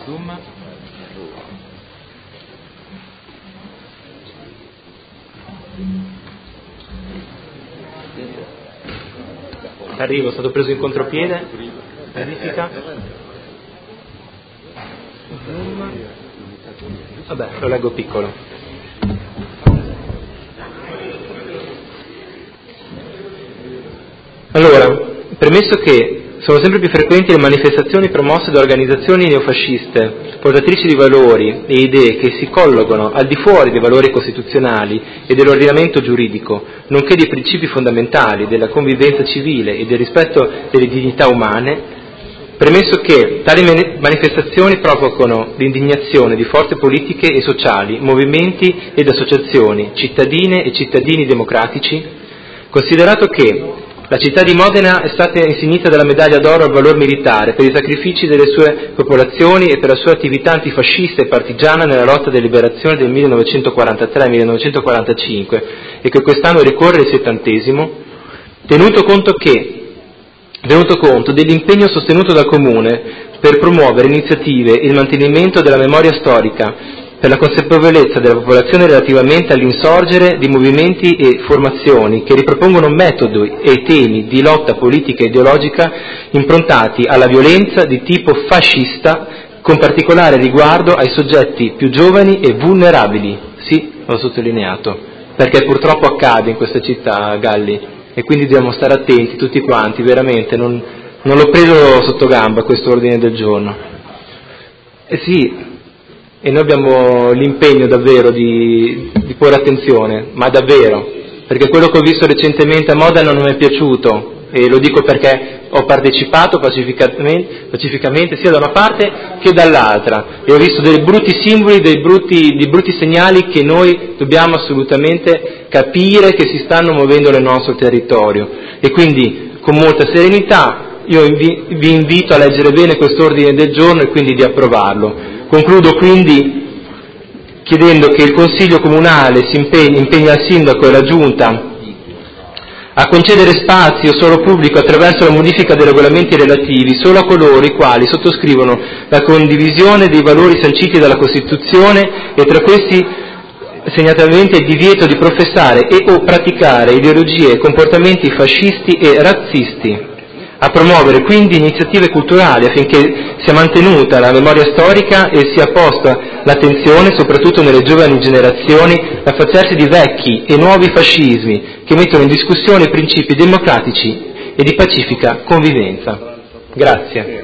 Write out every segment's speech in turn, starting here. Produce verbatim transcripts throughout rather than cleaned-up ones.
Zoom. Arrivo, è stato preso in contropiede. Verifica. Zoom. Vabbè, lo leggo piccolo. Allora, premesso che sono sempre più frequenti le manifestazioni promosse da organizzazioni neofasciste, portatrici di valori e idee che si collocano al di fuori dei valori costituzionali e dell'ordinamento giuridico, nonché dei principi fondamentali della convivenza civile e del rispetto delle dignità umane, premesso che tali manifestazioni provocano l'indignazione di forze politiche e sociali, movimenti ed associazioni, cittadine e cittadini democratici, considerato che la città di Modena è stata insignita della medaglia d'oro al valor militare per i sacrifici delle sue popolazioni e per la sua attività antifascista e partigiana nella lotta di liberazione del millenovecentoquarantatré millenovecentoquarantacinque e che quest'anno ricorre il settantesimo, tenuto conto che tenuto conto dell'impegno sostenuto dal Comune per promuovere iniziative e il mantenimento della memoria storica per la consapevolezza della popolazione relativamente all'insorgere di movimenti e formazioni che ripropongono metodi e temi di lotta politica e ideologica improntati alla violenza di tipo fascista, con particolare riguardo ai soggetti più giovani e vulnerabili. Sì, l'ho sottolineato, perché purtroppo accade in questa città, Galli, e quindi dobbiamo stare attenti tutti quanti, veramente, non, non l'ho preso sotto gamba questo ordine del giorno. Eh sì, e noi abbiamo l'impegno davvero di, di porre attenzione, ma davvero, perché quello che ho visto recentemente a Modena non mi è piaciuto, e lo dico perché ho partecipato pacificamente, pacificamente sia da una parte che dall'altra, e ho visto dei brutti simboli, dei brutti, dei brutti segnali che noi dobbiamo assolutamente capire che si stanno muovendo nel nostro territorio, e quindi con molta serenità io invi- vi invito a leggere bene quest'ordine del giorno e quindi di approvarlo. Concludo quindi chiedendo che il Consiglio Comunale si impegni, impegna il Sindaco e la Giunta a concedere spazio solo pubblico attraverso la modifica dei regolamenti relativi solo a coloro i quali sottoscrivono la condivisione dei valori sanciti dalla Costituzione e tra questi segnatamente il divieto di professare e o praticare ideologie e comportamenti fascisti e razzisti. A promuovere quindi iniziative culturali affinché sia mantenuta la memoria storica e sia posta l'attenzione, soprattutto nelle giovani generazioni, all'affacciarsi di vecchi e nuovi fascismi che mettono in discussione i principi democratici e di pacifica convivenza. Grazie.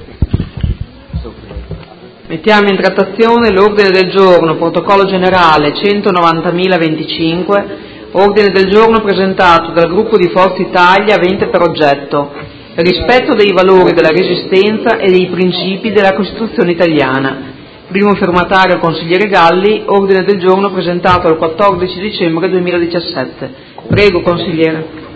Mettiamo in trattazione l'ordine del giorno, protocollo generale centonovantamila venticinque, ordine del giorno presentato dal gruppo di Forza Italia avente per oggetto rispetto dei valori della Resistenza e dei principi della Costituzione italiana. Primo firmatario il consigliere Galli, ordine del giorno presentato il quattordici dicembre duemiladiciassette. Prego, consigliere.